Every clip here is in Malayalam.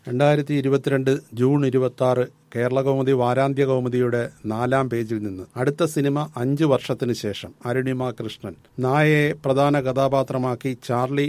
2022 ജൂൺ 26 കേരളകൗമുദി വാരാന്ത്യ കൗമുദിയുടെ 4-ാം പേജിൽ നിന്ന് അടുത്ത സിനിമ 5 വർഷത്തിന് ശേഷം. അരുണിമ കൃഷ്ണൻ നായയെ പ്രധാന കഥാപാത്രമാക്കി ചാർലി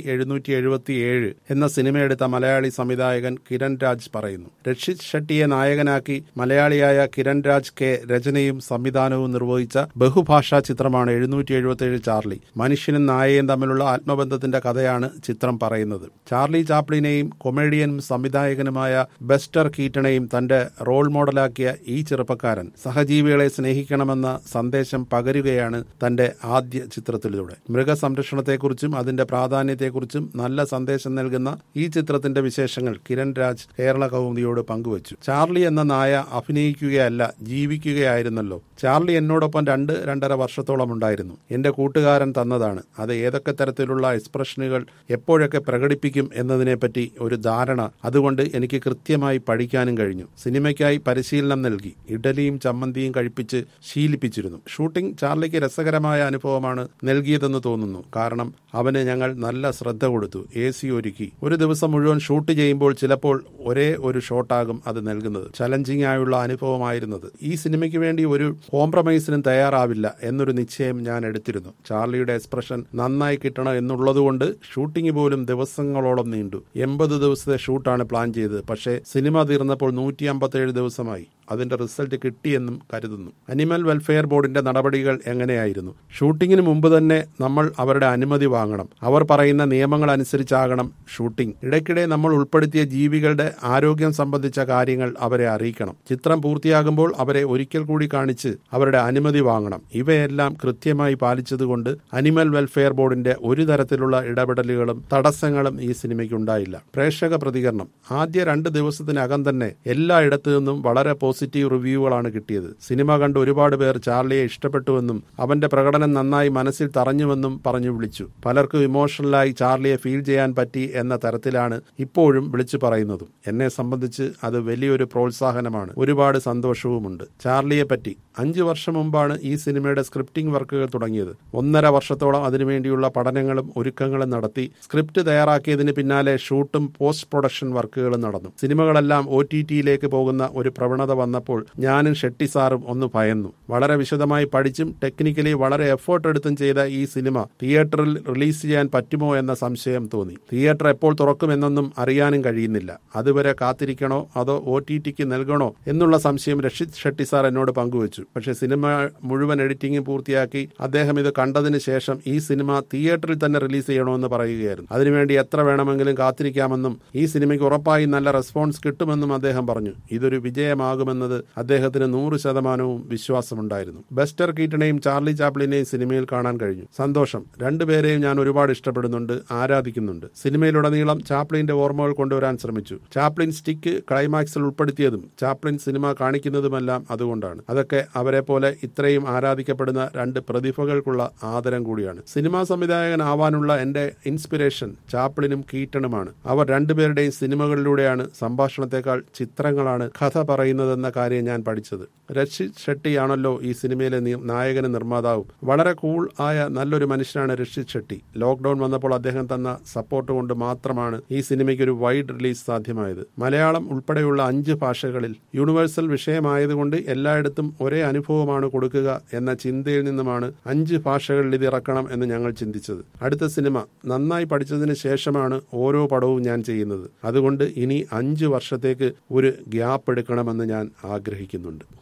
777 എന്ന സിനിമയെടുത്ത മലയാളി സംവിധായകൻ കിരൺ രാജ് പറയുന്നു. രക്ഷിത് ഷെട്ടിയെ നായകനാക്കി മലയാളിയായ കിരൺ രാജ് കെ രചനയും സംവിധാനവും നിർവഹിച്ച ബഹുഭാഷാ ചിത്രമാണ് 777 ചാർലി. മനുഷ്യനും നായയും തമ്മിലുള്ള ആത്മബന്ധത്തിന്റെ കഥയാണ് ചിത്രം പറയുന്നത്. ചാർലി ചാപ്ലിനെയും കൊമേഡിയനും സംവിധായകനുമായ ബസ്റ്റർ കീറ്റണെയും തന്റെ റോൾ മോഡലാക്കിയ ഈ ചെറുപ്പക്കാരൻ സഹജീവികളെ സ്നേഹിക്കണമെന്ന സന്ദേശം പകരുകയാണ് തന്റെ ആദ്യ ചിത്രത്തിലൂടെ. മൃഗസംരക്ഷണത്തെക്കുറിച്ചും അതിന്റെ പ്രാധാന്യത്തെക്കുറിച്ചും നല്ല സന്ദേശം നൽകുന്ന ഈ ചിത്രത്തിന്റെ വിശേഷങ്ങൾ കിരൺ രാജ് കേരള കൗമുദിയോട് പങ്കുവച്ചു. ചാർലി എന്ന നായ അഭിനയിക്കുകയല്ല, ജീവിക്കുകയായിരുന്നല്ലോ. ചാർലി എന്നോടൊപ്പം 2-2.5 വർഷത്തോളം ഉണ്ടായിരുന്നു. എന്റെ കൂട്ടുകാരൻ തന്നതാണ്. അത് ഏതൊക്കെ തരത്തിലുള്ള എക്സ്പ്രഷനുകൾ എപ്പോഴൊക്കെ പ്രകടിപ്പിക്കും എന്നതിനെപ്പറ്റി ഒരു ധാരണ അതുകൊണ്ട് എനിക്ക് കൃത്യമായി പഠിക്കാനും കഴിഞ്ഞു. സിനിമയ്ക്കായി പരിശീലനം നൽകി. ഇഡലിയും ചമ്മന്തിയും കഴിപ്പിച്ച് ശീലിപ്പിച്ചിരുന്നു. ഷൂട്ടിംഗ് ചാർലിക്ക് രസകരമായ അനുഭവമാണ് നൽകിയതെന്ന് തോന്നുന്നു. കാരണം അവന് ഞങ്ങൾ നല്ല ശ്രദ്ധ കൊടുത്തു. AC ഒരുക്കി. ഒരു ദിവസം മുഴുവൻ ഷൂട്ട് ചെയ്യുമ്പോൾ ചിലപ്പോൾ ഒരേ ഒരു ഷോട്ടാകും അത് നൽകുന്നത്. ചലഞ്ചിങ് ആയുള്ള അനുഭവമായിരുന്നത്. ഈ സിനിമയ്ക്ക് വേണ്ടി ഒരു കോംപ്രമൈസിനും തയ്യാറാവില്ല എന്നൊരു നിശ്ചയം ഞാൻ എടുത്തിരുന്നു. ചാർലിയുടെ എക്സ്പ്രഷൻ നന്നായി കിട്ടണം എന്നുള്ളതുകൊണ്ട് ഷൂട്ടിംഗ് പോലും ദിവസങ്ങളോളം നീണ്ടു. 80 ദിവസത്തെ ഷൂട്ടാണ് പ്ലാൻ ചെയ്തത്. പക്ഷേ സിനിമ തീർന്നപ്പോൾ 157 ദിവസമായി. അതിന്റെ റിസൾട്ട് കിട്ടിയെന്നും കരുതുന്നു. അനിമൽ വെൽഫെയർ ബോർഡിന്റെ നടപടികൾ എങ്ങനെയായിരുന്നു? ഷൂട്ടിങ്ങിന് മുമ്പ് തന്നെ നമ്മൾ അവരുടെ അനുമതി വാങ്ങണം. അവർ പറയുന്ന നിയമങ്ങൾ അനുസരിച്ചാകണം ഷൂട്ടിംഗ്. ഇടയ്ക്കിടെ നമ്മൾ ഉൾപ്പെടുത്തിയ ജീവികളുടെ ആരോഗ്യം സംബന്ധിച്ച കാര്യങ്ങൾ അവരെ അറിയിക്കണം. ചിത്രം പൂർത്തിയാകുമ്പോൾ അവരെ ഒരിക്കൽ കൂടി കാണിച്ച് അവരുടെ അനുമതി വാങ്ങണം. ഇവയെല്ലാം കൃത്യമായി പാലിച്ചതുകൊണ്ട് അനിമൽ വെൽഫെയർ ബോർഡിന്റെ ഒരു തരത്തിലുള്ള ഇടപെടലുകളും തടസ്സങ്ങളും ഈ സിനിമയ്ക്കുണ്ടായില്ല. പ്രേക്ഷക പ്രതികരണം ആദ്യ 2 ദിവസത്തിനകം തന്നെ എല്ലായിടത്തു നിന്നും വളരെ പോസിറ്റീവ് റിവ്യൂകളാണ് കിട്ടിയത്. സിനിമ കണ്ട് ഒരുപാട് പേർ ചാർലിയെ ഇഷ്ടപ്പെട്ടുവെന്നും അവന്റെ പ്രകടനം നന്നായി മനസ്സിൽ തറഞ്ഞുവെന്നും പറഞ്ഞു വിളിച്ചു. പലർക്കും ഇമോഷണലായി ചാർലിയെ ഫീൽ ചെയ്യാൻ പറ്റി എന്ന തരത്തിലാണ് ഇപ്പോഴും വിളിച്ചു പറയുന്നതും. എന്നെ സംബന്ധിച്ച് അത് വലിയൊരു പ്രോത്സാഹനമാണ്. ഒരുപാട് സന്തോഷവുമുണ്ട്. ചാർലിയെ പറ്റി 5 വർഷം മുമ്പാണ് ഈ സിനിമയുടെ സ്ക്രിപ്റ്റിംഗ് വർക്കുകൾ തുടങ്ങിയത്. 1.5 വർഷത്തോളം അതിനുവേണ്ടിയുള്ള പഠനങ്ങളും ഒരുക്കങ്ങളും നടത്തി. സ്ക്രിപ്റ്റ് തയ്യാറാക്കിയതിന് പിന്നാലെ ഷൂട്ടും പോസ്റ്റ് പ്രൊഡക്ഷൻ വർക്കുകളും നടന്നു. സിനിമകളെല്ലാം OTTയിലേക്ക് പോകുന്ന ഒരു പ്രവണത വന്നപ്പോൾ ഞാനും ഷെട്ടി സാറും ഒന്ന് ഭയന്നു. വളരെ വിശദമായി പഠിച്ചും ടെക്നിക്കലി വളരെ എഫേർട്ട് എടുത്തും ചെയ്ത ഈ സിനിമ തിയേറ്ററിൽ റിലീസ് ചെയ്യാൻ പറ്റുമോ എന്ന സംശയം തോന്നി. തിയേറ്റർ എപ്പോൾ തുറക്കുമെന്നൊന്നും അറിയാനും കഴിയുന്നില്ല. അതുവരെ കാത്തിരിക്കണോ അതോ OTTക്ക് നൽകണോ എന്നുള്ള സംശയം രക്ഷിത് ഷെട്ടി സാർ എന്നോട് പങ്കുവച്ചു. പക്ഷേ സിനിമ മുഴുവൻ എഡിറ്റിംഗ് പൂർത്തിയാക്കി അദ്ദേഹം ഇത് കണ്ടതിന് ശേഷം ഈ സിനിമ തിയേറ്ററിൽ തന്നെ റിലീസ് ചെയ്യണമെന്ന് പറയുകയായിരുന്നു. അതിനുവേണ്ടി എത്ര വേണമെങ്കിലും കാത്തിരിക്കാമെന്നും ഈ സിനിമയ്ക്ക് ഉറപ്പായി നല്ല റെസ്പോൺസ് കിട്ടുമെന്നും അദ്ദേഹം പറഞ്ഞു. ഇതൊരു വിജയമാകുമെന്നത് അദ്ദേഹത്തിന് 100% വിശ്വാസമുണ്ടായിരുന്നു. ബസ്റ്റർ കീറ്റണെയും ചാർലി ചാപ്ലിനെയും സിനിമയിൽ കാണാൻ കഴിഞ്ഞു. സന്തോഷം. രണ്ടുപേരെയും ഞാൻ ഒരുപാട് ഇഷ്ടപ്പെടുന്നുണ്ട്, ആരാധിക്കുന്നുണ്ട്. സിനിമയിലുടനീളം ചാപ്ലിന്റെ ഓർമ്മകൾ കൊണ്ടുവരാൻ ശ്രമിച്ചു. ചാപ്ലിൻ സ്റ്റിക്ക് ക്ലൈമാക്സിൽ ഉൾപ്പെടുത്തിയതും ചാപ്ലിൻ സിനിമ കാണിക്കുന്നതുമെല്ലാം അതുകൊണ്ടാണ്. അതൊക്കെ അവരെ പോലെ ഇത്രയും ആരാധിക്കപ്പെടുന്ന 2 പ്രതിഭകൾക്കുള്ള ആദരം കൂടിയാണ്. സിനിമാ സംവിധായകനാവാനുള്ള എന്റെ ഇൻസ്പിറേഷൻ ചാപ്ലിനും കീറ്റണുമാണ്. അവർ രണ്ടുപേരുടെയും സിനിമകളിലൂടെയാണ് സംഭാഷണത്തെക്കാൾ ചിത്രങ്ങളാണ് കഥ പറയുന്നതെന്ന കാര്യം ഞാൻ പഠിച്ചത്. രക്ഷിത് ഷെട്ടിയാണല്ലോ ഈ സിനിമയിലെ നായകനും നിർമ്മാതാവും. വളരെ കൂൾ ആയ നല്ലൊരു മനുഷ്യനാണ് രക്ഷിത് ഷെട്ടി. ലോക്ക്ഡൌൺ വന്നപ്പോൾ അദ്ദേഹം തന്ന സപ്പോർട്ട് കൊണ്ട് മാത്രമാണ് ഈ സിനിമയ്ക്ക് ഒരു വൈഡ് റിലീസ് സാധ്യമായത്. മലയാളം ഉൾപ്പെടെയുള്ള 5 ഭാഷകളിൽ യൂണിവേഴ്സൽ വിഷയമായതുകൊണ്ട് എല്ലായിടത്തും ഒരേ അനുഭവമാണ് കൊടുക്കുക എന്ന ചിന്തയിൽ നിന്നുമാണ് 5 ഭാഷകളിൽ ഇത് ഇറക്കണം എന്ന് ഞങ്ങൾ ചിന്തിച്ചത്. അടുത്ത സിനിമ നന്നായി പഠിച്ചതിന് ശേഷമാണ് ഓരോ പടവും ഞാൻ ചെയ്യുന്നത്. അതുകൊണ്ട് ഇനി 5 വർഷത്തേക്ക് ഒരു ഗ്യാപ്പ് എടുക്കണമെന്ന് ഞാൻ ആഗ്രഹിക്കുന്നുണ്ട്.